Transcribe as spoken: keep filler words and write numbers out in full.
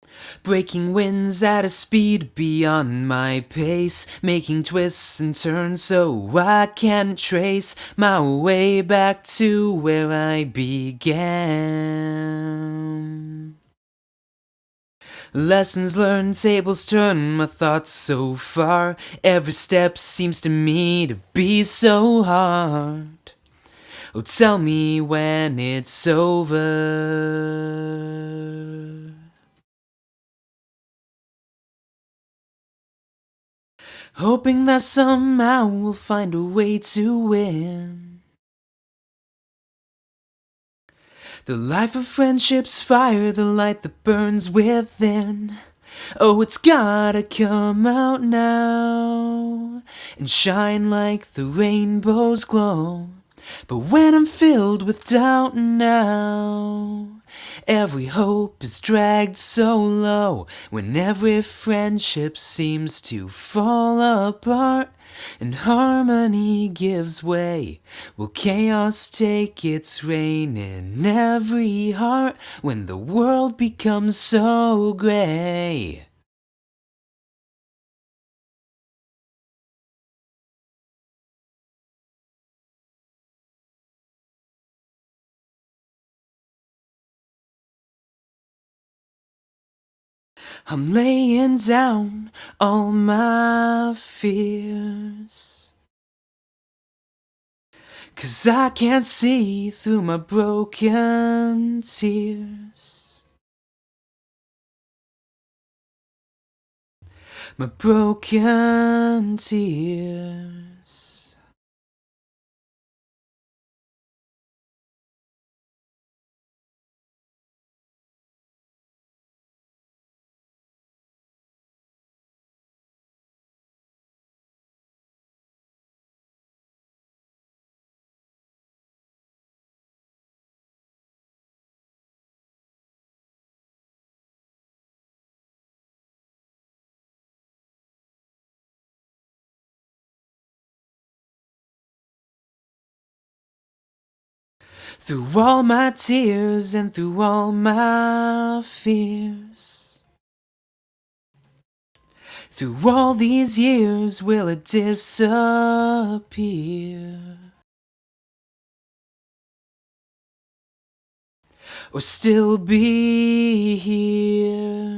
Breaking winds at a speed beyond my pace, making twists and turns so I can't trace my way back to where I began. Lessons learned, tables turn, my thoughts so far. Every step seems to me to be so hard. Oh, tell me when it's over. Hoping that somehow we'll find a way to win. The life of friendship's fire, the light that burns within. Oh, it's gotta come out now and shine like the rainbow's glow. But when I'm filled with doubt now, every hope is dragged so low. When every friendship seems to fall apart and harmony gives way, will chaos take its reign in every heart when the world becomes so gray? I'm laying down all my fears, 'cause I can't see through my broken tears. My broken tears. Through all my tears and through all my fears, through all these years, will it disappear? Or still be here?